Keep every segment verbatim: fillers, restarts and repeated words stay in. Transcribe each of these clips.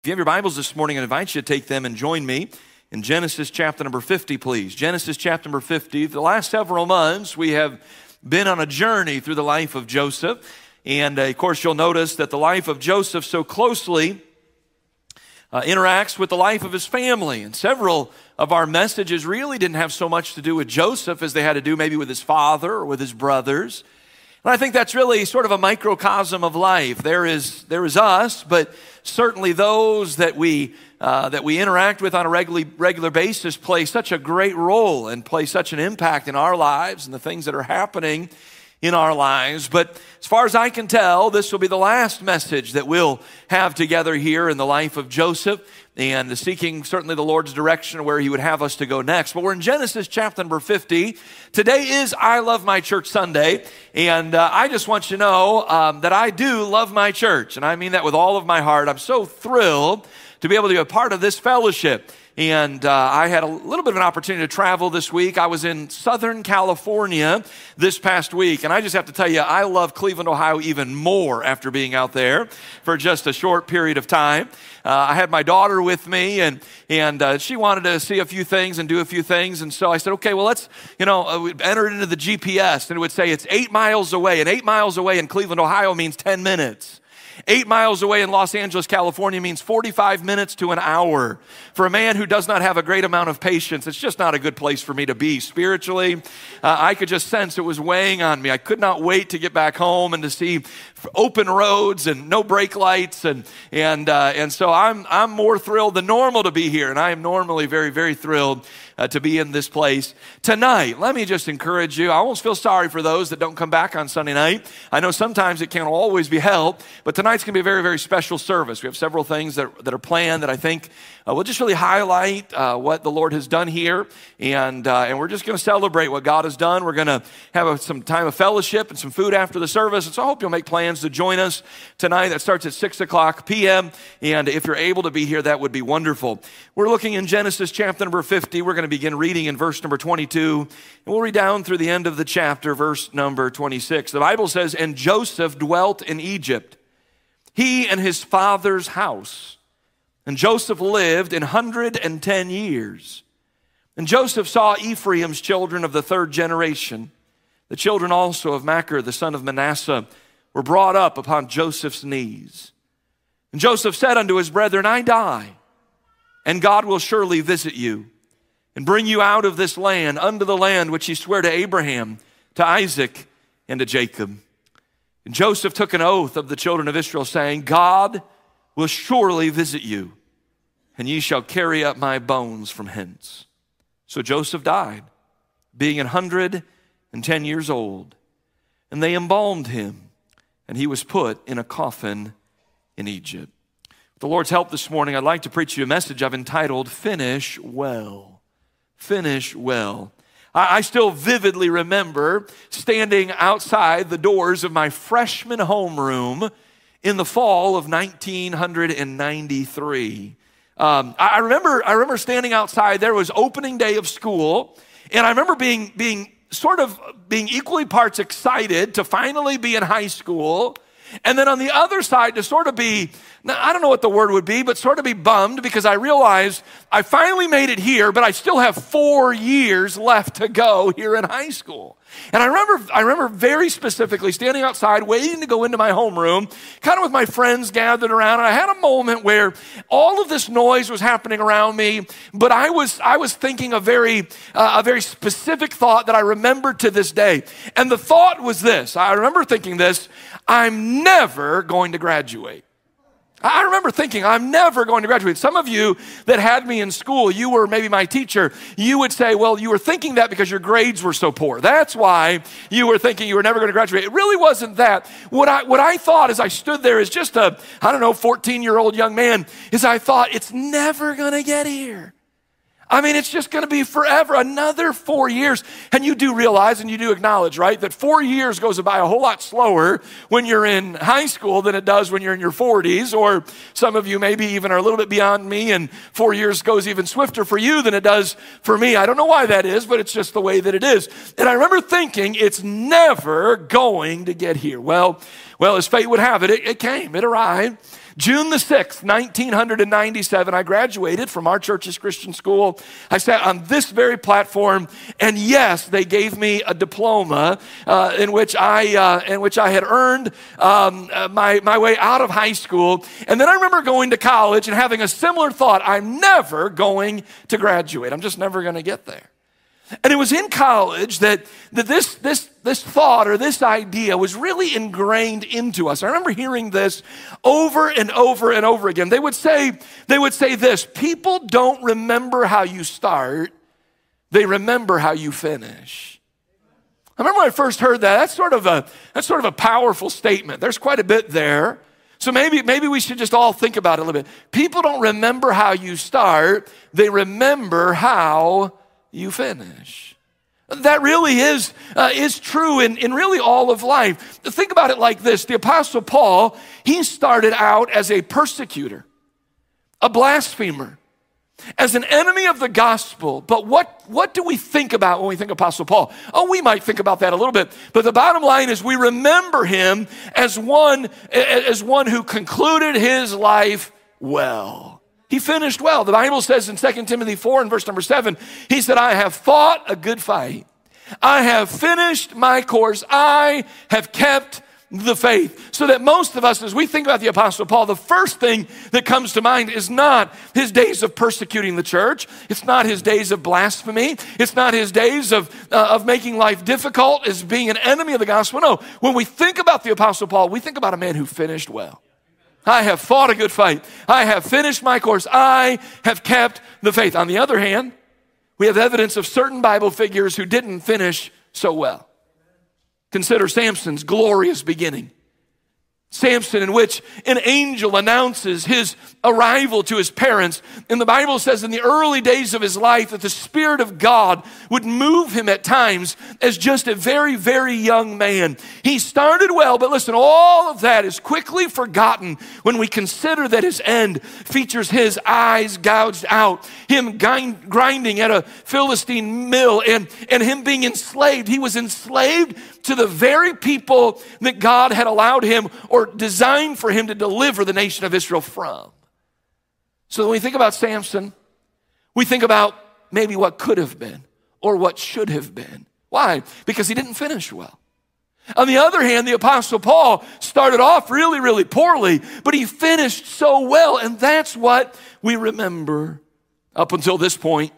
If you have your Bibles this morning, I invite you to take them and join me in Genesis chapter number fifty, please. Genesis chapter number fifty. For the last several months, we have been on a journey through the life of Joseph. And uh, of course, you'll notice that the life of Joseph so closely uh, interacts with the life of his family. And several of our messages really didn't have so much to do with Joseph as they had to do maybe with his father or with his brothers. And I think that's really sort of a microcosm of life. There is there is us, but certainly those that we uh, that we interact with on a regular regular basis play such a great role and play such an impact in our lives and the things that are happening in our lives. But as far as I can tell, this will be the last message that we'll have together here in the life of Joseph, and seeking certainly the Lord's direction where he would have us to go next. But we're in Genesis chapter number fifty. Today is I Love My Church Sunday, and uh, I just want you to know um, that I do love my church, and I mean that with all of my heart. I'm so thrilled to be able to be a part of this fellowship. And uh, I had a little bit of an opportunity to travel this week. I was in Southern California this past week. And I just have to tell you, I love Cleveland, Ohio even more after being out there for just a short period of time. Uh, I had my daughter with me, and and uh, she wanted to see a few things and do a few things. And so I said, okay, well, let's, you know, uh, we entered into the G P S, and it would say it's eight miles away. And eight miles away in Cleveland, Ohio means ten minutes. Eight miles away in Los Angeles, California means forty-five minutes to an hour. For a man who does not have a great amount of patience, it's just not a good place for me to be spiritually. Uh, I could just sense it was weighing on me. I could not wait to get back home and to see open roads and no brake lights. And and uh, and so I'm I'm more thrilled than normal to be here. And I am normally very, very thrilled uh, to be in this place tonight. Let me just encourage you. I almost feel sorry for those that don't come back on Sunday night. I know sometimes it can't always be helped, but tonight's going to be a very, very special service. We have several things that, that are planned that I think uh, will just really highlight uh, what the Lord has done here. And uh, and we're just going to celebrate what God has done. We're going to have a, some time of fellowship and some food after the service. And so I hope you'll make plans to join us tonight. That starts at six o'clock p.m. And if you're able to be here, that would be wonderful. We're looking in Genesis chapter number fifty. We're going to begin reading in verse number twenty-two. And we'll read down through the end of the chapter, verse number twenty-six. The Bible says, "And Joseph dwelt in Egypt, he and his father's house. And Joseph lived an hundred and ten years. And Joseph saw Ephraim's children of the third generation. The children also of Machir, the son of Manasseh, were brought up upon Joseph's knees. And Joseph said unto his brethren, I die, and God will surely visit you, and bring you out of this land unto the land which he sware to Abraham, to Isaac, and to Jacob. And Joseph took an oath of the children of Israel, saying, God will surely visit you, and ye shall carry up my bones from hence. So Joseph died, being an hundred and ten years old. And they embalmed him, and he was put in a coffin in Egypt." With the Lord's help this morning, I'd like to preach you a message I've entitled, Finish Well. Finish Well. I still vividly remember standing outside the doors of my freshman homeroom in the fall of nineteen ninety-three. Um, I remember, I remember standing outside. There was opening day of school, and I remember being being sort of being equally parts excited to finally be in high school, and then on the other side to sort of be, I don't know what the word would be, but sort of be bummed because I realized I finally made it here, but I still have four years left to go here in high school. And I remember, I remember very specifically standing outside waiting to go into my homeroom, kind of with my friends gathered around. And I had a moment where all of this noise was happening around me, but I was, I was thinking a very, uh, a very specific thought that I remember to this day. And the thought was this. I remember thinking this: I'm never going to graduate. I remember thinking, I'm never going to graduate. Some of you that had me in school, you were maybe my teacher, you would say, well, you were thinking that because your grades were so poor. That's why you were thinking you were never going to graduate. It really wasn't that. What I, what I thought as I stood there as just a, I don't know, fourteen-year-old young man, is I thought, it's never going to get here. I mean, it's just going to be forever, another four years. And you do realize and you do acknowledge, right, that four years goes by a whole lot slower when you're in high school than it does when you're in your forties. Or some of you maybe even are a little bit beyond me, and four years goes even swifter for you than it does for me. I don't know why that is, but it's just the way that it is. And I remember thinking, it's never going to get here. Well, well, as fate would have it, it, it came, it arrived. June the sixth, nineteen ninety-seven, I graduated from our church's Christian school. I sat on this very platform, and yes, they gave me a diploma uh, in which I uh, in which I had earned um, uh, my, my way out of high school. And then I remember going to college and having a similar thought: I'm never going to graduate. I'm just never going to get there. And it was in college that, that this, this, this thought or this idea was really ingrained into us. I remember hearing this over and over and over again. They would say, they would say this: people don't remember how you start, they remember how you finish. I remember when I first heard that. That's sort of a, that's sort of a powerful statement. There's quite a bit there. So maybe, maybe we should just all think about it a little bit. People don't remember how you start, they remember how you finish. That really is, uh, is true in, in really all of life. Think about it like this. The Apostle Paul, he started out as a persecutor, a blasphemer, as an enemy of the gospel. But what, what do we think about when we think Apostle Paul? Oh, we might think about that a little bit. But the bottom line is we remember him as one, as one who concluded his life well. He finished well. The Bible says in Second Timothy four and verse number seven, he said, I have fought a good fight. I have finished my course. I have kept the faith. So that most of us, as we think about the Apostle Paul, the first thing that comes to mind is not his days of persecuting the church. It's not his days of blasphemy. It's not his days of, uh, of making life difficult as being an enemy of the gospel. No, when we think about the Apostle Paul, we think about a man who finished well. I have fought a good fight. I have finished my course. I have kept the faith. On the other hand, we have evidence of certain Bible figures who didn't finish so well. Consider Samson's glorious beginning. Samson, in which an angel announces his arrival to his parents. And the Bible says in the early days of his life that the Spirit of God would move him at times as just a very, very young man. He started well, but listen, all of that is quickly forgotten when we consider that his end features his eyes gouged out, him grinding at a Philistine mill, and, and him being enslaved. He was enslaved to the very people that God had allowed him or designed for him to deliver the nation of Israel from. So when we think about Samson, we think about maybe what could have been or what should have been. Why? Because he didn't finish well. On the other hand, the Apostle Paul started off really, really poorly, but he finished so well, and that's what we remember. Up until this point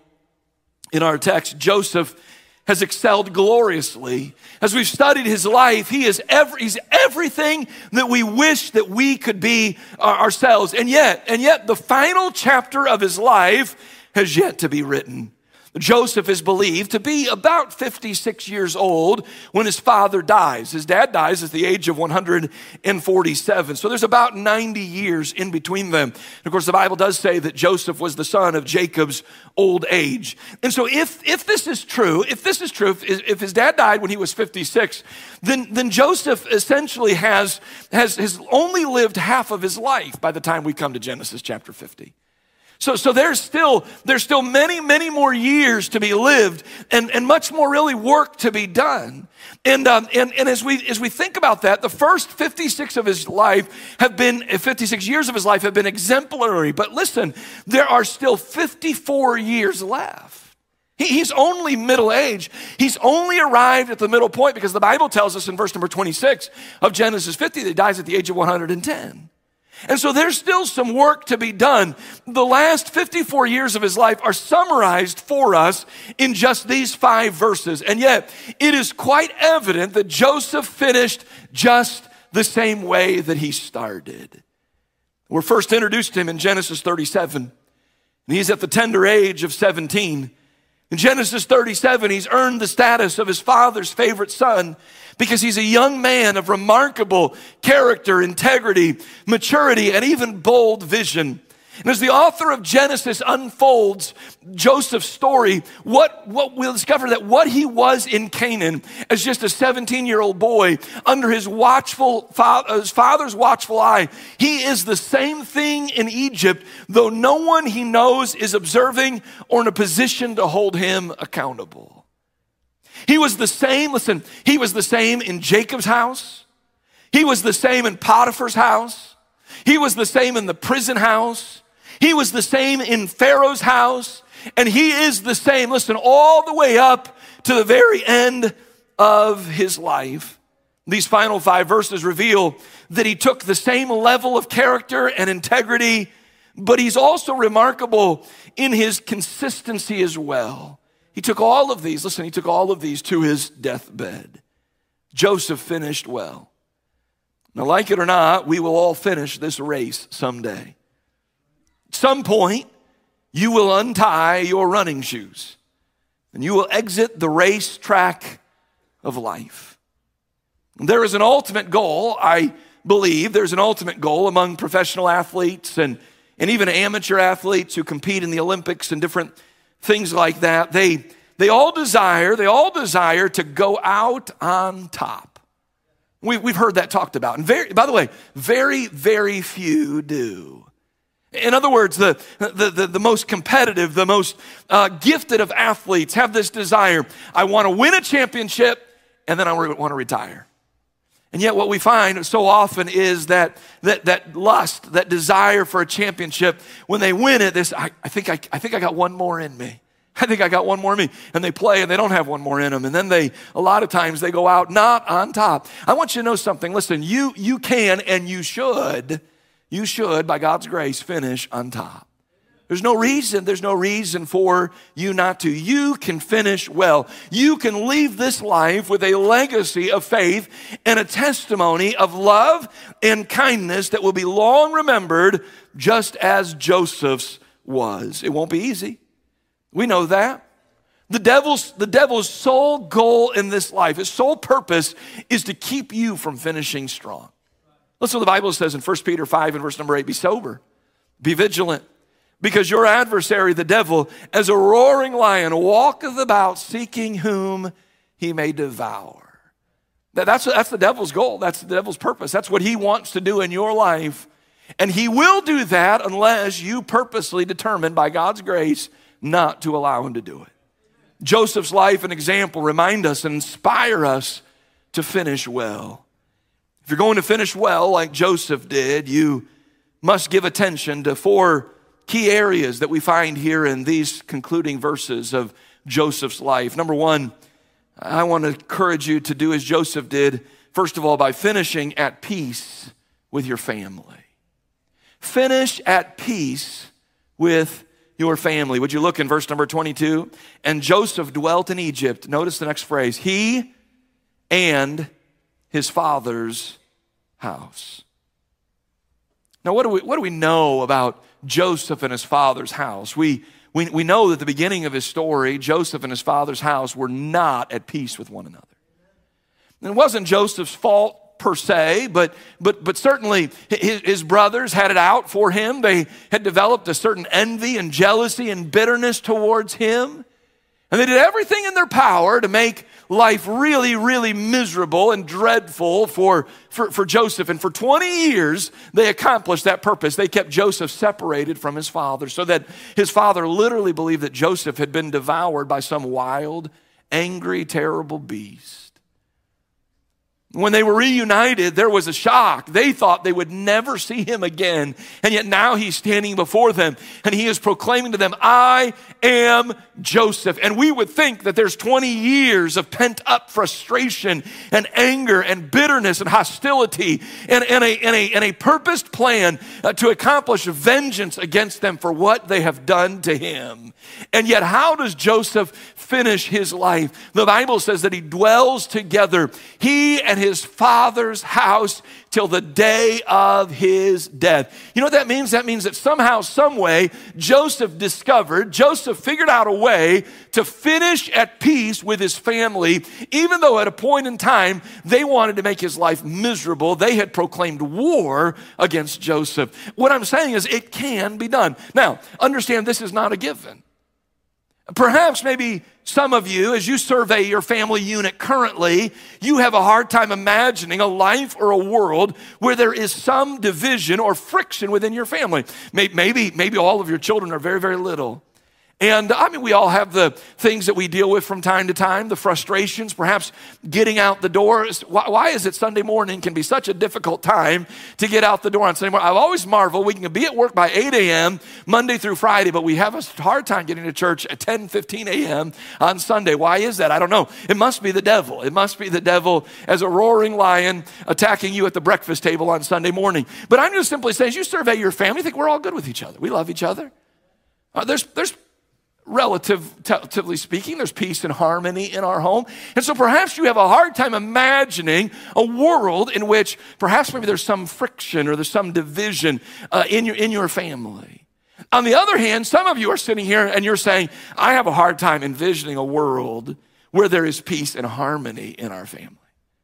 in our text, Joseph has excelled gloriously. As we've studied his life, he is every, he's everything that we wish that we could be ourselves. And yet, and yet the final chapter of his life has yet to be written. Joseph is believed to be about fifty-six years old when his father dies. His dad dies at the age of one hundred forty-seven. So there's about ninety years in between them. And of course, the Bible does say that Joseph was the son of Jacob's old age. And so if, if this is true, if this is true, if, if his dad died when he was fifty-six, then, then Joseph essentially has, has, has only lived half of his life by the time we come to Genesis chapter fifty. So, so there's still, there's still many, many more years to be lived and, and much more really work to be done. And, um, and, and as we, as we think about that, the first fifty-six of his life have been, fifty-six years of his life have been exemplary. But listen, there are still fifty-four years left. He, he's only middle age. He's only arrived at the middle point because the Bible tells us in verse number twenty-six of Genesis fifty that he dies at the age of one hundred ten. And so there's still some work to be done. The last fifty-four years of his life are summarized for us in just these five verses. And yet, it is quite evident that Joseph finished just the same way that he started. We're first introduced to him in Genesis thirty-seven. And he's at the tender age of seventeen. In Genesis thirty-seven, he's earned the status of his father's favorite son because he's a young man of remarkable character, integrity, maturity, and even bold vision. And as the author of Genesis unfolds Joseph's story, what, what we'll discover that what he was in Canaan as just a seventeen-year-old boy under his watchful his father's watchful eye, he is the same thing in Egypt, though no one he knows is observing or in a position to hold him accountable. He was the same, listen, he was the same in Jacob's house. He was the same in Potiphar's house. He was the same in the prison house. He was the same in Pharaoh's house. And he is the same, listen, all the way up to the very end of his life. These final five verses reveal that he took the same level of character and integrity, but he's also remarkable in his consistency as well. He took all of these, listen, he took all of these to his deathbed. Joseph finished well. Now, like it or not, we will all finish this race someday. At some point, you will untie your running shoes and you will exit the racetrack of life. There is an ultimate goal, I believe, there's an ultimate goal among professional athletes and, and even amateur athletes who compete in the Olympics and different things like that. They, they all desire, they all desire to go out on top. We, we've heard that talked about. And very, by the way, very, very few do. In other words, the, the, the, the most competitive, the most uh, gifted of athletes have this desire. I want to win a championship and then I want to retire. And yet what we find so often is that that, that lust, that desire for a championship, when they win it, this, I, I, think I, I think I got one more in me. I think I got one more in me. And they play and they don't have one more in them. And then they, a lot of times they go out not on top. I want you to know something. Listen, you, you can and you should, you should, by God's grace, finish on top. There's no reason, there's no reason for you not to. You can finish well. You can leave this life with a legacy of faith and a testimony of love and kindness that will be long remembered, just as Joseph's was. It won't be easy. We know that. The devil's, the devil's sole goal in this life, his sole purpose is to keep you from finishing strong. Listen what the Bible says in First Peter five and verse number eight, be sober, be vigilant, because your adversary, the devil, as a roaring lion, walketh about seeking whom he may devour. That's, that's the devil's goal. That's the devil's purpose. That's what he wants to do in your life. And he will do that unless you purposely determine by God's grace not to allow him to do it. Joseph's life and example remind us and inspire us to finish well. If you're going to finish well like Joseph did, you must give attention to four key areas that we find here in these concluding verses of Joseph's life. Number one, I want to encourage you to do as Joseph did, first of all, by finishing at peace with your family. Finish at peace with your family. Would you look in verse number twenty-two? And Joseph dwelt in Egypt. Notice the next phrase. He and his father's house. Now, what do we, what do we know about Joseph and his father's house? We, we, we know that at the beginning of his story, Joseph and his father's house were not at peace with one another. And it wasn't Joseph's fault per se, but, but, but certainly his, his brothers had it out for him. They had developed a certain envy and jealousy and bitterness towards him. And they did everything in their power to make life really, really miserable and dreadful for, for, for Joseph. And for twenty years, they accomplished that purpose. They kept Joseph separated from his father so that his father literally believed that Joseph had been devoured by some wild, angry, terrible beast. When they were reunited, there was a shock. They thought they would never see him again. And yet now he's standing before them and he is proclaiming to them, I am Joseph. And we would think that there's twenty years of pent up frustration and anger and bitterness and hostility and, and, a, and, a, and a purposed plan uh, to accomplish vengeance against them for what they have done to him. And yet how does Joseph finish his life? The Bible says that he dwells together, he and his father's house, till the day of his death. You know what that means? That means that somehow, some way, Joseph discovered, Joseph figured out a way to finish at peace with his family, even though at a point in time, they wanted to make his life miserable. They had proclaimed war against Joseph. What I'm saying is it can be done. Now, understand this is not a given. Perhaps maybe some of you, as you survey your family unit currently, you have a hard time imagining a life or a world where there is some division or friction within your family. Maybe, maybe all of your children are very, very little. And I mean, we all have the things that we deal with from time to time, the frustrations, perhaps getting out the door. Why, why is it Sunday morning can be such a difficult time to get out the door on Sunday morning? I've always marveled, we can be at work by eight a.m. Monday through Friday, but we have a hard time getting to church at ten fifteen a.m. on Sunday. Why is that? I don't know. It must be the devil. It must be the devil as a roaring lion attacking you at the breakfast table on Sunday morning. But I'm just simply saying, as you survey your family, you think we're all good with each other. We love each other. Uh, there's, there's Relative, relatively speaking, there's peace and harmony in our home. And so perhaps you have a hard time imagining a world in which perhaps maybe there's some friction or there's some division uh, in your, in your family. On the other hand, some of you are sitting here and you're saying, I have a hard time envisioning a world where there is peace and harmony in our family.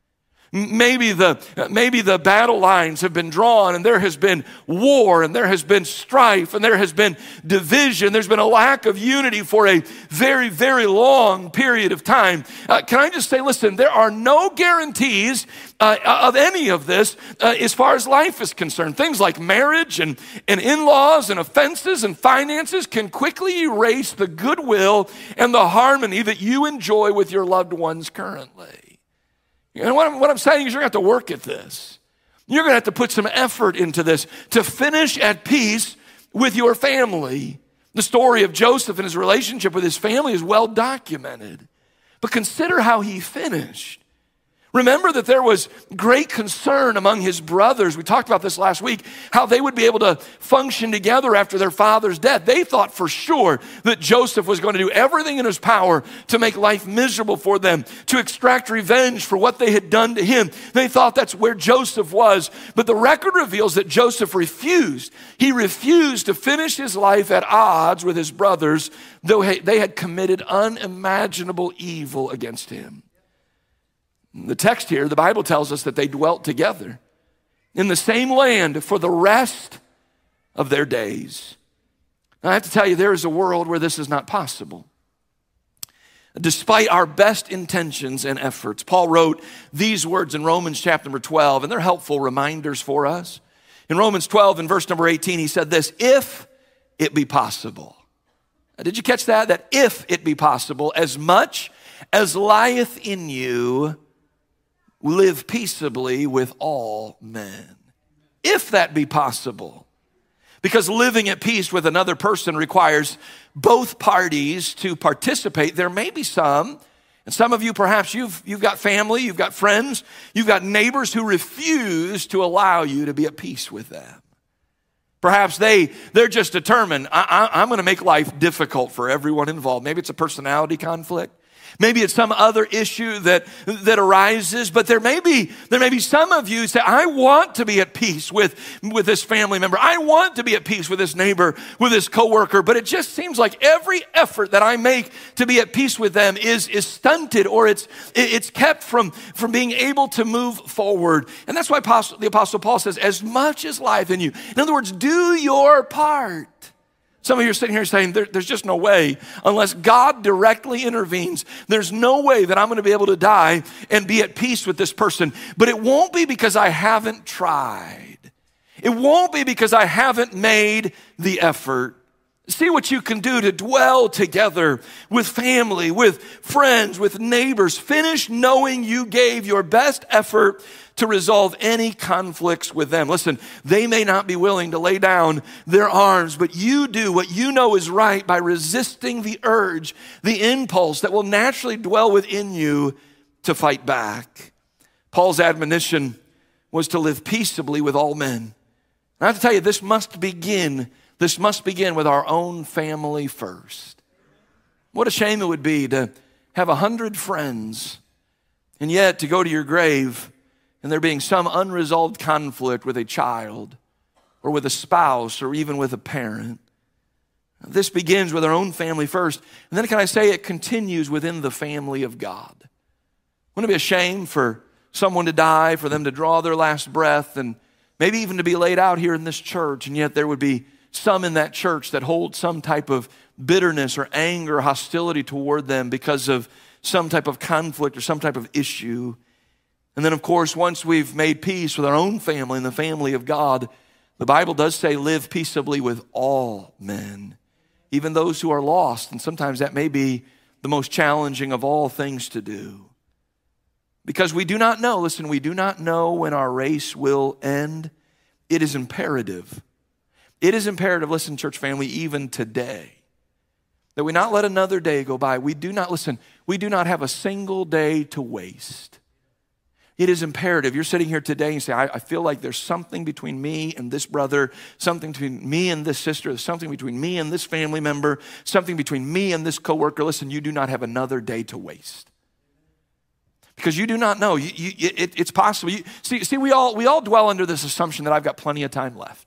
Maybe the, maybe the battle lines have been drawn and there has been war and there has been strife and there has been division. There's been a lack of unity for a very, very long period of time. Uh, can I just say, listen, there are no guarantees uh, of any of this uh, as far as life is concerned. Things like marriage and, and in-laws and offenses and finances can quickly erase the goodwill and the harmony that you enjoy with your loved ones currently. And what I'm, what I'm saying is you're going to have to work at this. You're going to have to put some effort into this to finish at peace with your family. The story of Joseph and his relationship with his family is well documented. But consider how he finished. Remember that there was great concern among his brothers. We talked about this last week, how they would be able to function together after their father's death. They thought for sure that Joseph was going to do everything in his power to make life miserable for them, to extract revenge for what they had done to him. They thought that's where Joseph was. But the record reveals that Joseph refused. He refused to finish his life at odds with his brothers, though they had committed unimaginable evil against him. The text here, the Bible tells us that they dwelt together in the same land for the rest of their days. Now, I have to tell you, there is a world where this is not possible. Despite our best intentions and efforts, Paul wrote these words in Romans chapter number twelve, and they're helpful reminders for us. In Romans twelve and verse number eighteen, he said this, if it be possible. Now, did you catch that? That if it be possible, as much as lieth in you, live peaceably with all men. If that be possible. Because living at peace with another person requires both parties to participate. There may be some, and some of you perhaps you've, you've got family, you've got friends, you've got neighbors who refuse to allow you to be at peace with them. Perhaps they, they're just determined, I, I, I'm going to make life difficult for everyone involved. Maybe it's a personality conflict. Maybe it's some other issue that, that arises, but there may be, there may be some of you who say, I want to be at peace with, with this family member. I want to be at peace with this neighbor, with this coworker, but it just seems like every effort that I make to be at peace with them is, is stunted or it's, it's kept from, from being able to move forward. And that's why Apostle, the Apostle Paul says, as much as life in you. In other words, do your part. Some of you are sitting here saying, there, there's just no way, unless God directly intervenes, there's no way that I'm going to be able to die and be at peace with this person. But it won't be because I haven't tried. It won't be because I haven't made the effort. See what you can do to dwell together with family, with friends, with neighbors. Finish knowing you gave your best effort to resolve any conflicts with them. Listen, they may not be willing to lay down their arms, but you do what you know is right by resisting the urge, the impulse that will naturally dwell within you to fight back. Paul's admonition was to live peaceably with all men. And I have to tell you, this must begin, this must begin with our own family first. What a shame it would be to have a hundred friends and yet to go to your grave and there being some unresolved conflict with a child or with a spouse or even with a parent. This begins with our own family first. And then can I say it continues within the family of God. Wouldn't it be a shame for someone to die, for them to draw their last breath, and maybe even to be laid out here in this church, and yet there would be some in that church that hold some type of bitterness or anger or hostility toward them because of some type of conflict or some type of issue. And then, of course, once we've made peace with our own family and the family of God, the Bible does say live peaceably with all men. even those who are lost. And sometimes that may be the most challenging of all things to do. Because we do not know, listen, we do not know when our race will end. It is imperative. It is imperative, listen, church family, even today, that we not let another day go by. We do not, listen, we do not have a single day to waste. It is imperative. You're sitting here today and you say, I, I feel like there's something between me and this brother, something between me and this sister, there's something between me and this family member, something between me and this coworker. Listen, you do not have another day to waste. Because you do not know. You, you, it, it's possible. You, see, see we, all, we all dwell under this assumption that I've got plenty of time left.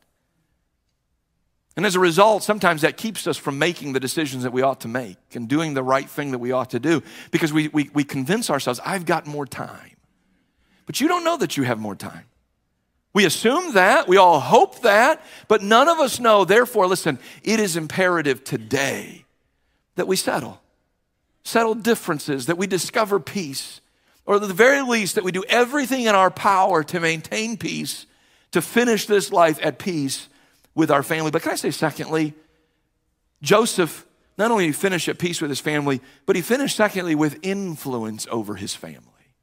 And as a result, sometimes that keeps us from making the decisions that we ought to make and doing the right thing that we ought to do because we, we, we convince ourselves, I've got more time. But you don't know that you have more time. We assume that, we all hope that, but none of us know. Therefore, listen, it is imperative today that we settle. Settle differences, that we discover peace, or at the very least that we do everything in our power to maintain peace, to finish this life at peace with our family. But can I say secondly, Joseph, not only did he finish at peace with his family, but he finished secondly with influence over his family.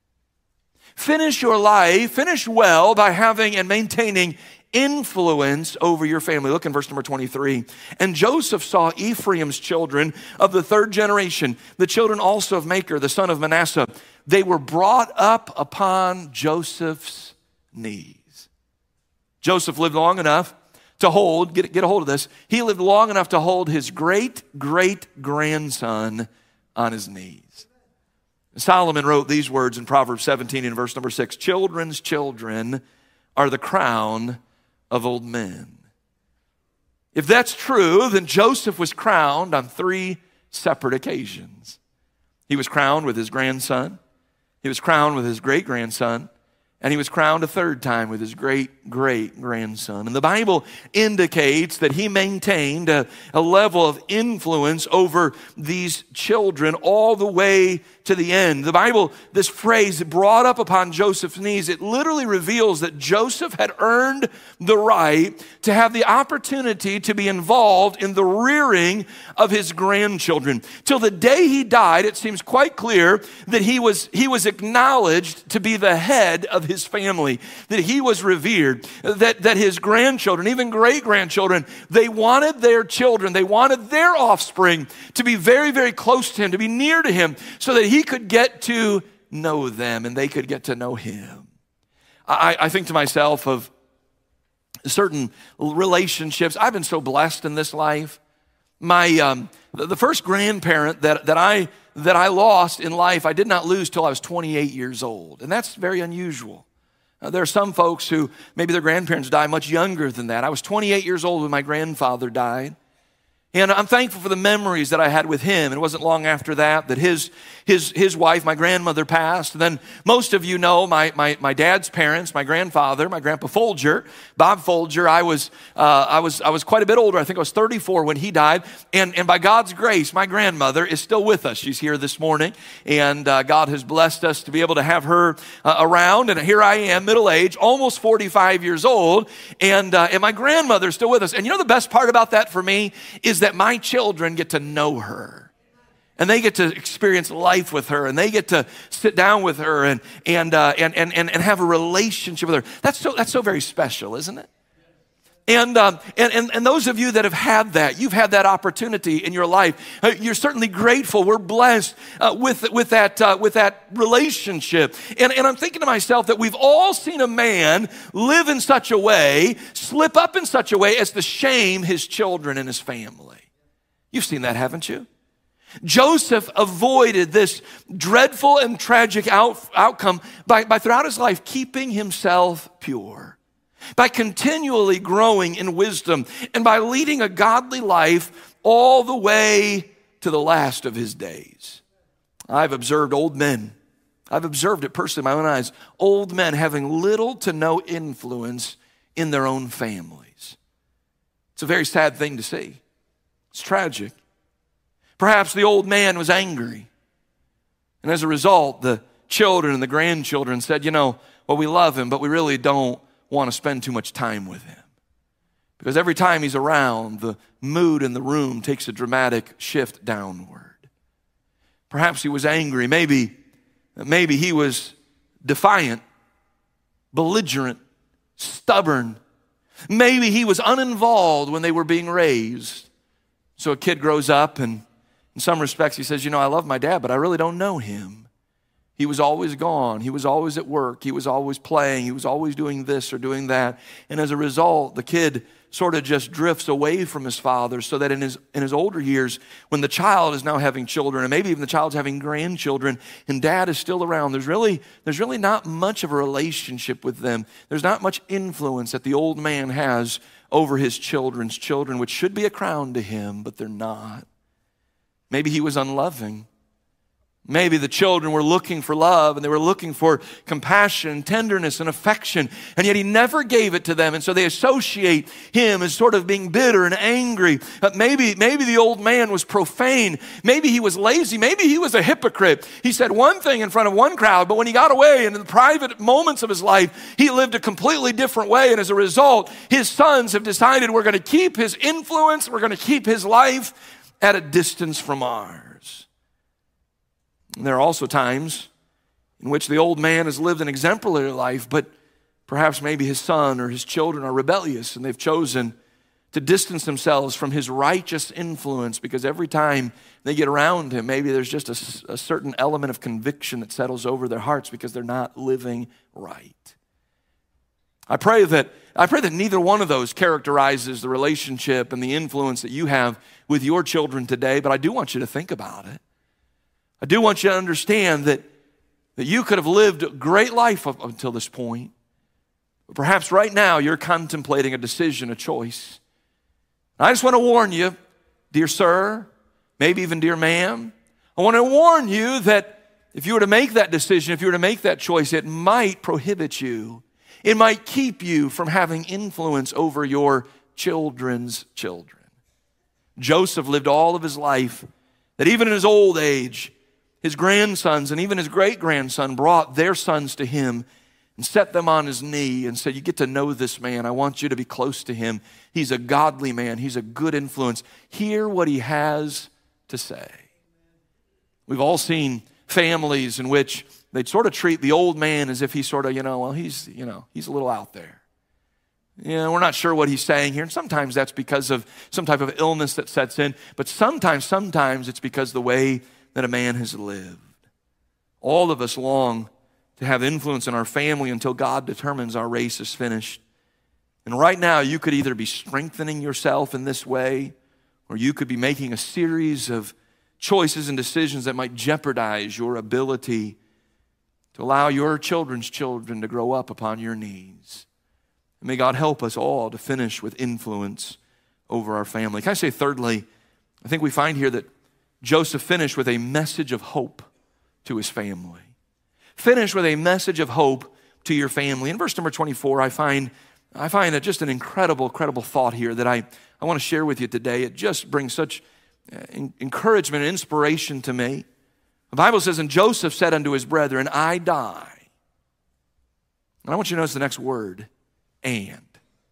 Finish your life, finish well by having and maintaining influence over your family. Look in verse number twenty-three. And Joseph saw Ephraim's children of the third generation, the children also of Machir, the son of Manasseh. They were brought up upon Joseph's knees. Joseph lived long enough to hold, get, get a hold of this, he lived long enough to hold his great-great-grandson on his knees. Solomon wrote these words in Proverbs seventeen in verse number six, children's children are the crown of old men. If that's true, then Joseph was crowned on three separate occasions. He was crowned with his grandson, he was crowned with his great-grandson, and he was crowned a third time with his great-great-grandson. And the Bible indicates that he maintained a, a level of influence over these children all the way to the end. The Bible, this phrase, brought up upon Joseph's knees, it literally reveals that Joseph had earned the right to have the opportunity to be involved in the rearing of his grandchildren. Till the day he died, it seems quite clear that he was, he was acknowledged to be the head of his family, that he was revered, that, that his grandchildren, even great-grandchildren, they wanted their children, they wanted their offspring to be very, very close to him, to be near to him, so that he could get to know them and they could get to know him. I, I think to myself of certain relationships. I've been so blessed in this life. My um, the first grandparent that, that I that I lost in life, I did not lose till I was twenty-eight years old. And that's very unusual. Uh, there are some folks who maybe their grandparents die much younger than that. I was twenty-eight years old when my grandfather died. And I'm thankful for the memories that I had with him. It wasn't long after that that his his his wife, my grandmother, passed. And then most of you know my my my dad's parents, my grandfather, my grandpa Folger, Bob Folger. I was uh, I was I was quite a bit older. I think I was thirty-four when he died. And and by God's grace, my grandmother is still with us. She's here this morning, and uh, God has blessed us to be able to have her uh, around. And here I am, middle age, almost forty-five years old, and uh, and my grandmother's still with us. And you know the best part about that for me is that my children get to know her, and they get to experience life with her, and they get to sit down with her and and uh, and, and and and have a relationship with her. That's so that's so very special, isn't it? And, um, and and and those of you that have had that, you've had that opportunity in your life. Uh, you're certainly grateful. We're blessed uh, with with that uh, with that relationship. And and I'm thinking to myself that we've all seen a man live in such a way, slip up in such a way as to shame his children and his family. You've seen that, haven't you? Joseph avoided this dreadful and tragic out, outcome by, by throughout his life keeping himself pure, by continually growing in wisdom, and by leading a godly life all the way to the last of his days. I've observed old men. I've observed it personally in my own eyes. Old men having little to no influence in their own families. It's a very sad thing to see. It's tragic. Perhaps the old man was angry. And as a result, the children and the grandchildren said, you know, well, we love him, but we really don't want to spend too much time with him. Because every time he's around, the mood in the room takes a dramatic shift downward. Perhaps he was angry. Maybe, maybe he was defiant, belligerent, stubborn. Maybe he was uninvolved when they were being raised. So a kid grows up and in some respects he says, you know, I love my dad, but I really don't know him. He was always gone. He was always at work. He was always playing. He was always doing this or doing that. And as a result, the kid sort of just drifts away from his father, so that in his in his older years, when the child is now having children, and maybe even the child's having grandchildren, and dad is still around, there's really, there's really not much of a relationship with them. There's not much influence that the old man has over his children's children, which should be a crown to him, but they're not. Maybe he was unloving. Maybe the children were looking for love and they were looking for compassion, tenderness, and affection, and yet he never gave it to them, and so they associate him as sort of being bitter and angry. But maybe, maybe the old man was profane. Maybe he was lazy. Maybe he was a hypocrite. He said one thing in front of one crowd, but when he got away and in the private moments of his life, he lived a completely different way, and as a result, his sons have decided we're going to keep his influence, we're going to keep his life at a distance from ours. And there are also times in which the old man has lived an exemplary life, but perhaps maybe his son or his children are rebellious and they've chosen to distance themselves from his righteous influence, because every time they get around him, maybe there's just a, a certain element of conviction that settles over their hearts because they're not living right. I pray that I pray that neither one of those characterizes the relationship and the influence that you have with your children today, but I do want you to think about it. I do want you to understand that, that you could have lived a great life up until this point. But perhaps right now you're contemplating a decision, a choice. And I just want to warn you, dear sir, maybe even dear ma'am, I want to warn you that if you were to make that decision, if you were to make that choice, it might prohibit you. It might keep you from having influence over your children's children. Joseph lived all of his life that even in his old age, his grandsons and even his great-grandson brought their sons to him and set them on his knee and said, you get to know this man. I want you to be close to him. He's a godly man. He's a good influence. Hear what he has to say. We've all seen families in which they'd sort of treat the old man as if he's sort of, you know, well, he's, you know, he's a little out there. You know, we're not sure what he's saying here. And sometimes that's because of some type of illness that sets in. But sometimes, sometimes it's because the way that a man has lived. All of us long to have influence in our family until God determines our race is finished. And right now, you could either be strengthening yourself in this way, or you could be making a series of choices and decisions that might jeopardize your ability to allow your children's children to grow up upon your knees. And may God help us all to finish with influence over our family. Can I say thirdly, I think we find here that Joseph finished with a message of hope to his family. Finish with a message of hope to your family. In verse number twenty-four, I find, I find that just an incredible, incredible thought here that I, I want to share with you today. It just brings such encouragement and inspiration to me. The Bible says, and Joseph said unto his brethren, I die. And I want you to notice the next word, and.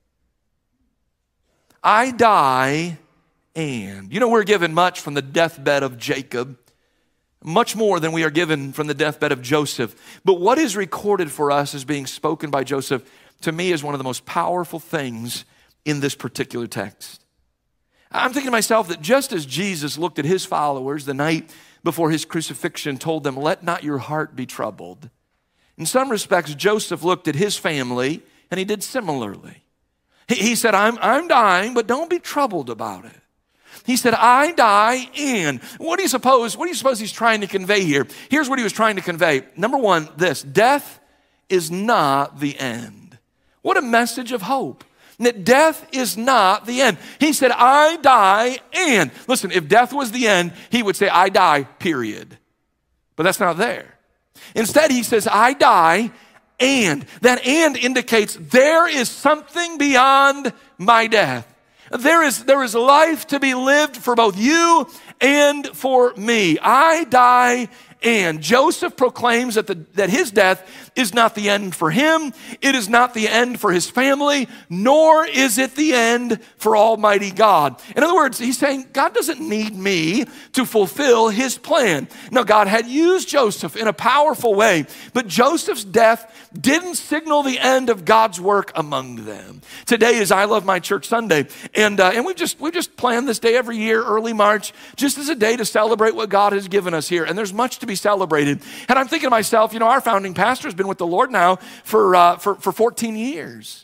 I die, and. You know, we're given much from the deathbed of Jacob, much more than we are given from the deathbed of Joseph. But what is recorded for us as being spoken by Joseph, to me, is one of the most powerful things in this particular text. I'm thinking to myself that just as Jesus looked at his followers the night before his crucifixion, told them, let not your heart be troubled. In some respects, Joseph looked at his family and he did similarly. He, he said, I'm, I'm dying, but don't be troubled about it. He said, I die, and what do you suppose, what do you suppose he's trying to convey here? Here's what he was trying to convey. Number one, this, death is not the end. What a message of hope. That death is not the end. He said, I die, and. Listen, if death was the end, he would say, I die, period. But that's not there. Instead, he says, I die, and. That and indicates there is something beyond my death. There is, there is life to be lived for both you and for me. I die, and. Joseph proclaims that, the, that his death is not the end for him. It is not the end for his family, nor is it the end for Almighty God. In other words, he's saying God doesn't need me to fulfill his plan. Now, God had used Joseph in a powerful way, but Joseph's death didn't signal the end of God's work among them. Today is I Love My Church Sunday, and uh, and we've just we've just planned this day every year, early March, just as a day to celebrate what God has given us here. And there's much to be celebrated. And I'm thinking to myself, you know, our founding pastor has been with the Lord now for uh, for for fourteen years.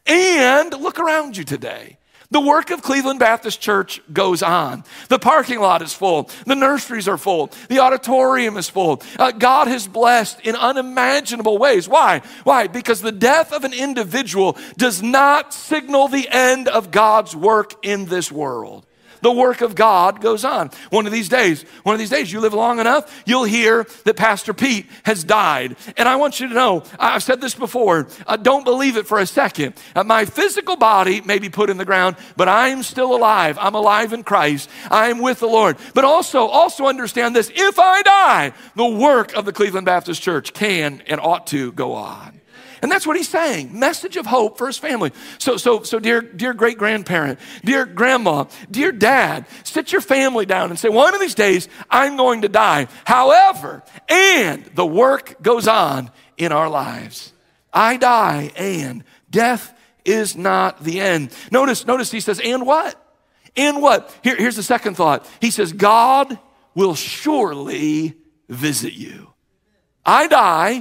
And look around you today. The work of Cleveland Baptist Church goes on. The parking lot is full. The nurseries are full. The auditorium is full. Uh, God has blessed in unimaginable ways. Why? Why? Because the death of an individual does not signal the end of God's work in this world. The work of God goes on. One of these days, one of these days, you live long enough, you'll hear that Pastor Pete has died. And I want you to know, I've said this before, uh, don't believe it for a second. Uh, my physical body may be put in the ground, but I'm still alive. I'm alive in Christ. I'm with the Lord. But also, also understand this, if I die, the work of the Cleveland Baptist Church can and ought to go on. And that's what he's saying. Message of hope for his family. So, so, so dear, dear great-grandparent, dear grandma, dear dad, sit your family down and say, one of these days, I'm going to die. However, and the work goes on in our lives. I die, and death is not the end. Notice, notice he says, and what? And what? Here, here's the second thought. He says, God will surely visit you. I die,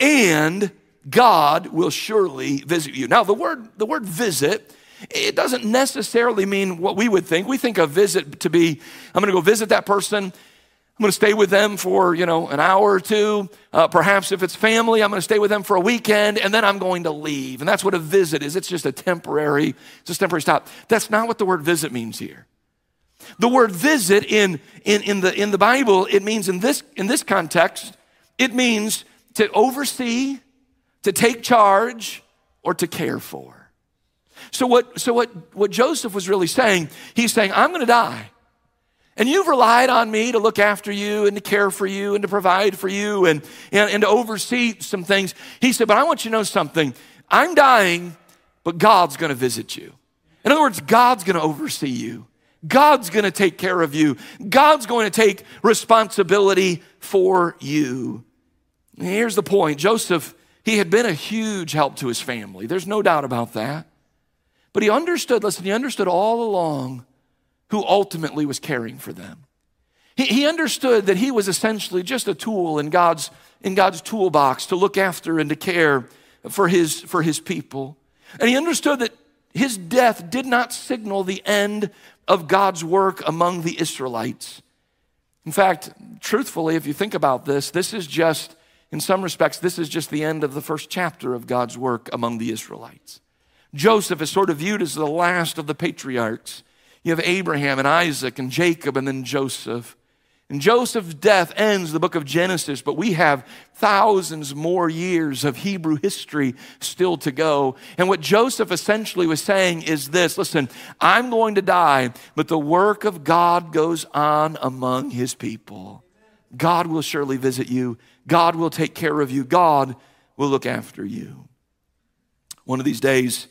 and God will surely visit you. Now, the word, the word visit, it doesn't necessarily mean what we would think. We think of visit to be, I'm going to go visit that person. I'm going to stay with them for, you know, an hour or two. Uh, perhaps if it's family, I'm going to stay with them for a weekend, and then I'm going to leave. And that's what a visit is. It's just a temporary, it's just a temporary stop. That's not what the word visit means here. The word visit in, in, in, the, in the Bible, it means in this, in this context, it means to oversee, to take charge, or to care for. So what, so what, what Joseph was really saying, he's saying, I'm going to die. And you've relied on me to look after you and to care for you and to provide for you and, and, and to oversee some things. He said, but I want you to know something. I'm dying, but God's going to visit you. In other words, God's going to oversee you. God's going to take care of you. God's going to take responsibility for you. And here's the point. Joseph, he had been a huge help to his family. There's no doubt about that. But he understood, listen, he understood all along who ultimately was caring for them. He, he understood that he was essentially just a tool in God's, in God's toolbox to look after and to care for his, for his people. And he understood that his death did not signal the end of God's work among the Israelites. In fact, truthfully, if you think about this, this is just, in some respects, this is just the end of the first chapter of God's work among the Israelites. Joseph is sort of viewed as the last of the patriarchs. You have Abraham and Isaac and Jacob and then Joseph. And Joseph's death ends the book of Genesis, but we have thousands more years of Hebrew history still to go. And what Joseph essentially was saying is this, listen, I'm going to die, but the work of God goes on among his people. God will surely visit you. God will take care of you. God will look after you. One of these days,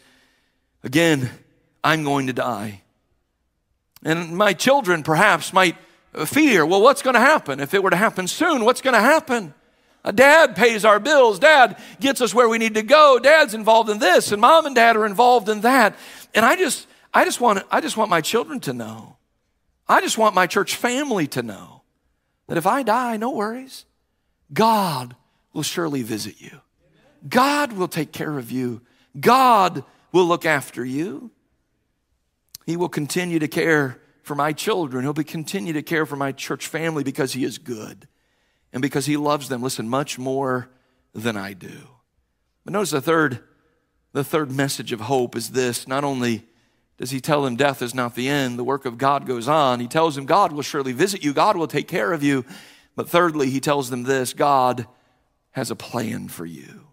again, I'm going to die. And my children perhaps might fear, well, what's going to happen? If it were to happen soon, what's going to happen? Uh, Dad pays our bills. Dad gets us where we need to go. Dad's involved in this, and Mom and Dad are involved in that. And I just, I just want, I just want my children to know. I just want my church family to know that if I die, no worries. God will surely visit you. God will take care of you. God will look after you. He will continue to care for my children. He'll be continue to care for my church family because he is good and because he loves them, listen, much more than I do. But notice the third, the third message of hope is this. Not only does he tell them death is not the end, the work of God goes on. He tells them God will surely visit you. God will take care of you. But thirdly, he tells them this, God has a plan for you.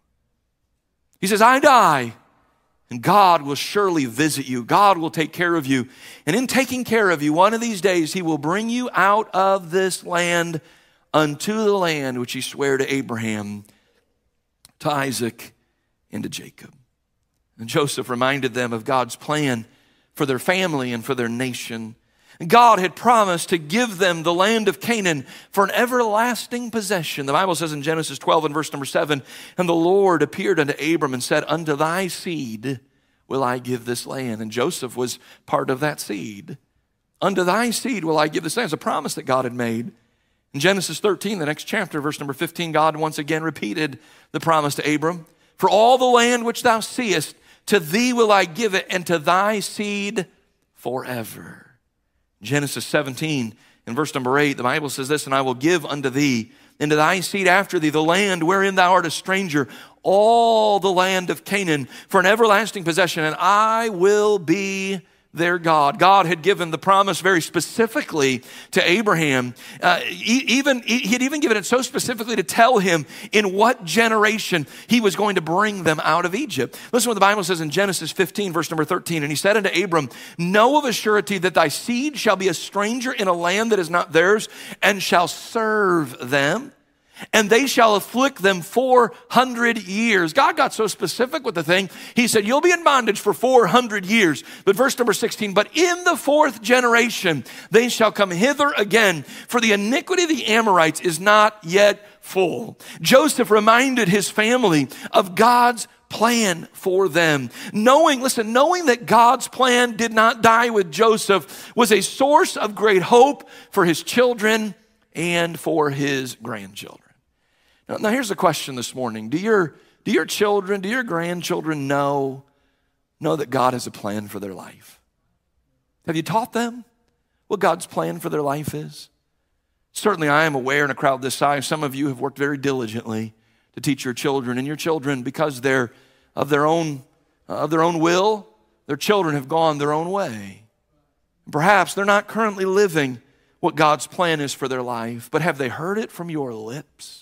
He says, I die, and God will surely visit you. God will take care of you. And in taking care of you, one of these days, he will bring you out of this land unto the land which he sware to Abraham, to Isaac, and to Jacob. And Joseph reminded them of God's plan for their family and for their nation. God had promised to give them the land of Canaan for an everlasting possession. The Bible says in Genesis twelve and verse number seven, and the Lord appeared unto Abram and said, unto thy seed will I give this land. And Joseph was part of that seed. Unto thy seed will I give this land. It's a promise that God had made. In Genesis thirteen, the next chapter, verse number fifteen, God once again repeated the promise to Abram. For all the land which thou seest, to thee will I give it, and to thy seed forever. Genesis seventeen, in verse number eight, the Bible says this, and I will give unto thee, and to thy seed after thee, the land wherein thou art a stranger, all the land of Canaan, for an everlasting possession, and I will be their God. God had given the promise very specifically to Abraham. Uh, even he had even given it so specifically to tell him in what generation he was going to bring them out of Egypt. Listen to what the Bible says in Genesis fifteen, verse number thirteen. And he said unto Abram, know of a surety that thy seed shall be a stranger in a land that is not theirs, and shall serve them. And they shall afflict them four hundred years. God got so specific with the thing. He said, you'll be in bondage for four hundred years. But verse number sixteen, but in the fourth generation, they shall come hither again, for the iniquity of the Amorites is not yet full. Joseph reminded his family of God's plan for them. Knowing, listen, knowing that God's plan did not die with Joseph was a source of great hope for his children and for his grandchildren. Now, now here's the question this morning. Do your, do your children, do your grandchildren know, know that God has a plan for their life? Have you taught them what God's plan for their life is? Certainly I am aware in a crowd this size, some of you have worked very diligently to teach your children, and your children, because they're of their own, of their own will, their children have gone their own way. Perhaps they're not currently living what God's plan is for their life, but have they heard it from your lips?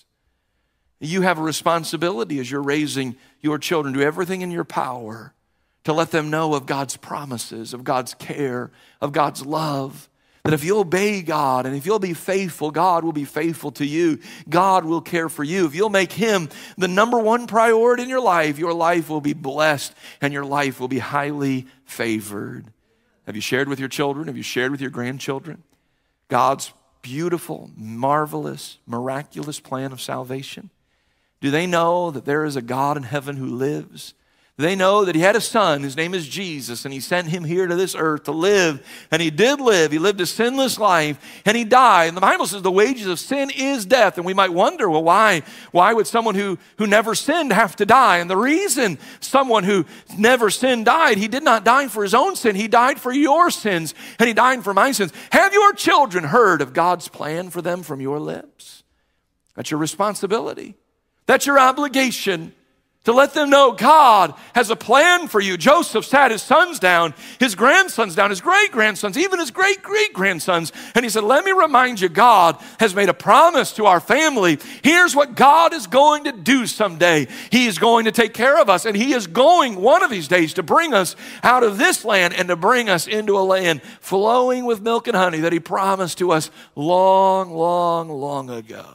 You have a responsibility as you're raising your children. Do everything in your power to let them know of God's promises, of God's care, of God's love. That if you'll obey God and if you'll be faithful, God will be faithful to you. God will care for you. If you'll make Him the number one priority in your life, your life will be blessed and your life will be highly favored. Have you shared with your children? Have you shared with your grandchildren God's beautiful, marvelous, miraculous plan of salvation? Do they know that there is a God in heaven who lives? Do they know that He had a son, his name is Jesus, and He sent Him here to this earth to live, and He did live. He lived a sinless life, and He died. And the Bible says the wages of sin is death. And we might wonder, well, why? Why would someone who, who never sinned have to die? And the reason someone who never sinned died, He did not die for his own sin. He died for your sins, and He died for my sins. Have your children heard of God's plan for them from your lips? That's your responsibility. That's your obligation, to let them know God has a plan for you. Joseph sat his sons down, his grandsons down, his great-grandsons, even his great-great-grandsons. And he said, let me remind you, God has made a promise to our family. Here's what God is going to do someday. He is going to take care of us. And He is going one of these days to bring us out of this land and to bring us into a land flowing with milk and honey that He promised to us long, long, long ago.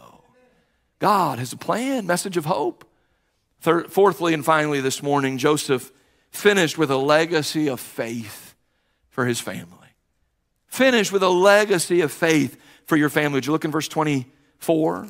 God has a plan, message of hope. Third, fourthly and finally this morning, Joseph finished with a legacy of faith for his family. Finished with a legacy of faith for your family. Would you look in verse twenty-four?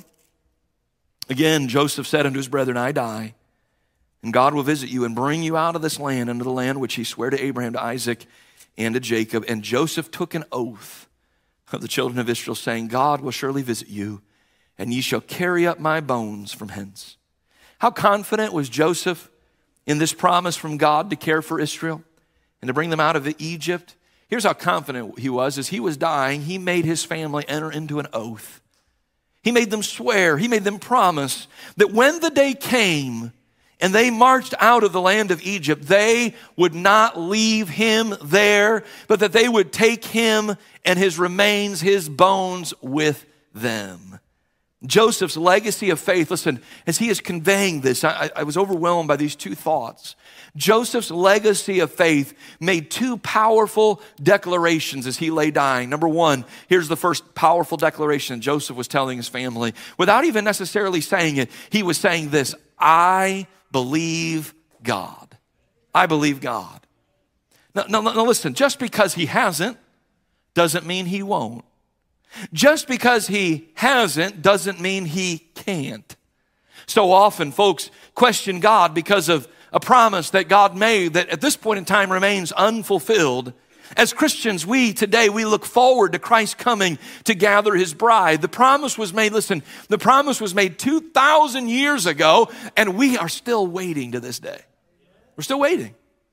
Again, Joseph said unto his brethren, I die, and God will visit you and bring you out of this land into the land which He sware to Abraham, to Isaac, and to Jacob. And Joseph took an oath of the children of Israel, saying, God will surely visit you, and ye shall carry up my bones from hence. How confident was Joseph in this promise from God to care for Israel and to bring them out of Egypt? Here's how confident he was. As he was dying, he made his family enter into an oath. He made them swear, he made them promise that when the day came and they marched out of the land of Egypt, they would not leave him there, but that they would take him and his remains, his bones, with them. Joseph's legacy of faith, listen, as he is conveying this, I, I was overwhelmed by these two thoughts. Joseph's legacy of faith made two powerful declarations as he lay dying. Number one, here's the first powerful declaration Joseph was telling his family. Without even necessarily saying it, he was saying this: I believe God. I believe God. Now, now, now listen, just because he hasn't doesn't mean he won't. Just because he hasn't doesn't mean he can't. So often folks question God because of a promise that God made that at this point in time remains unfulfilled. As Christians, we today, we look forward to Christ coming to gather his bride. The promise was made, listen, the promise was made two thousand years ago, and we are still waiting to this day. We're still waiting.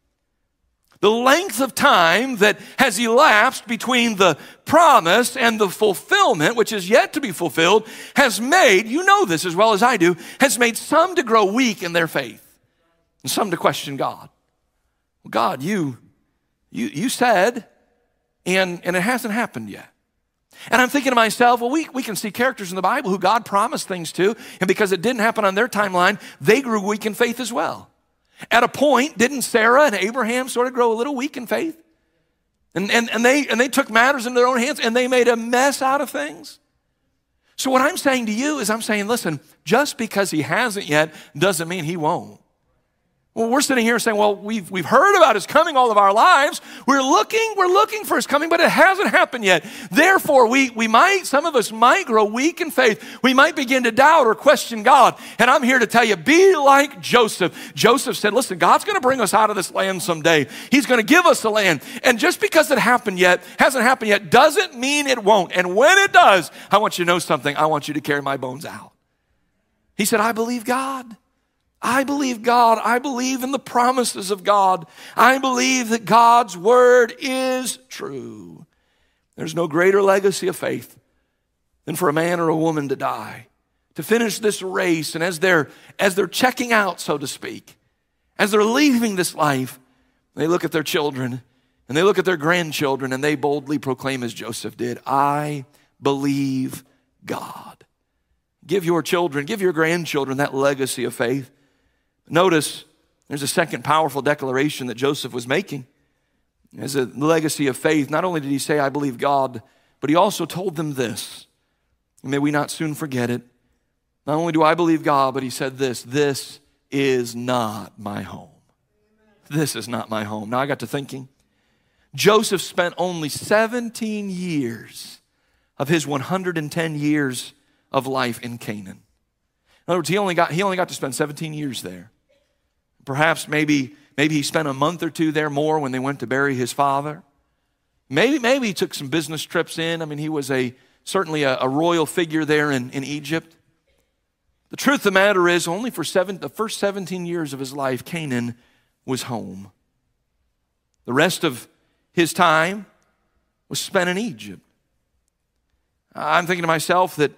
The length of time that has elapsed between the promise and the fulfillment, which is yet to be fulfilled, has made, you know this as well as I do, has made some to grow weak in their faith and some to question God. Well, God, you, you, you said, and, and it hasn't happened yet. And I'm thinking to myself, well, we, we can see characters in the Bible who God promised things to, and because it didn't happen on their timeline, they grew weak in faith as well. At a point, didn't Sarah and Abraham sort of grow a little weak in faith? And, and, and, they, and they took matters into their own hands and they made a mess out of things. So what I'm saying to you is I'm saying, listen, just because he hasn't yet doesn't mean he won't. Well, we're sitting here saying, well, we've, we've heard about his coming all of our lives. We're looking, we're looking for his coming, but it hasn't happened yet. Therefore, we, we might, some of us might grow weak in faith. We might begin to doubt or question God. And I'm here to tell you, be like Joseph. Joseph said, listen, God's going to bring us out of this land someday. He's going to give us the land. And just because it happened yet, hasn't happened yet, doesn't mean it won't. And when it does, I want you to know something. I want you to carry my bones out. He said, I believe God. I believe God. I believe in the promises of God. I believe that God's word is true. There's no greater legacy of faith than for a man or a woman to die, to finish this race. And as they're, as they're checking out, so to speak, as they're leaving this life, they look at their children and they look at their grandchildren and they boldly proclaim as Joseph did, I believe God. Give your children, give your grandchildren that legacy of faith. Notice there's a second powerful declaration that Joseph was making. As a legacy of faith, not only did he say, I believe God, but he also told them this. And may we not soon forget it. Not only do I believe God, but he said this, this is not my home. This is not my home. Now I got to thinking, Joseph spent only seventeen years of his one hundred ten years of life in Canaan. In other words, he only got, he only got to spend seventeen years there. Perhaps maybe, maybe he spent a month or two there more when they went to bury his father. Maybe, maybe he took some business trips in. I mean, he was a certainly a, a royal figure there in, in Egypt. The truth of the matter is, only for seven, the first seventeen years of his life, Canaan was home. The rest of his time was spent in Egypt. I'm thinking to myself that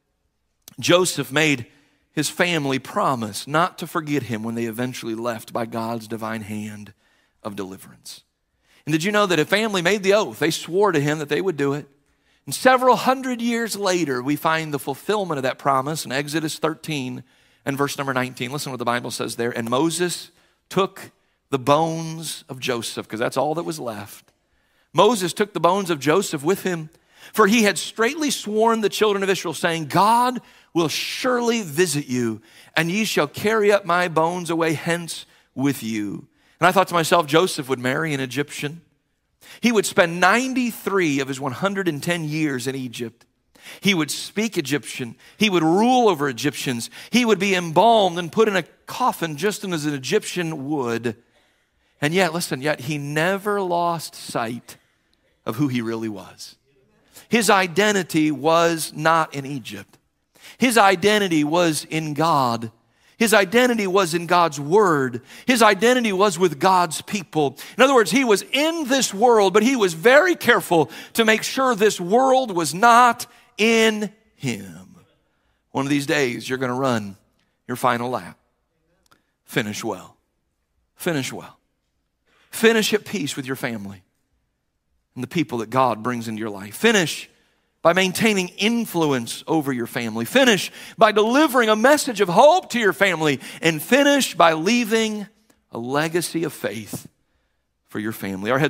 Joseph made his family promise not to forget him when they eventually left by God's divine hand of deliverance. And did you know that a family made the oath? They swore to him that they would do it. And several hundred years later, we find the fulfillment of that promise in Exodus thirteen and verse number nineteen. Listen to what the Bible says there. And Moses took the bones of Joseph, because that's all that was left. Moses took the bones of Joseph with him, for he had straitly sworn the children of Israel, saying, God will surely visit you, and ye shall carry up my bones away hence with you. And I thought to myself, Joseph would marry an Egyptian. He would spend ninety-three of his one hundred ten years in Egypt. He would speak Egyptian. He would rule over Egyptians. He would be embalmed and put in a coffin just as an Egyptian would. And yet, listen, yet he never lost sight of who he really was. His identity was not in Egypt. His identity was in God. His identity was in God's word. His identity was with God's people. In other words, he was in this world, but he was very careful to make sure this world was not in him. One of these days, you're going to run your final lap. Finish well. Finish well. Finish at peace with your family and the people that God brings into your life. Finish by maintaining influence over your family. Finish by delivering a message of hope to your family. And finish by leaving a legacy of faith for your family. Our heads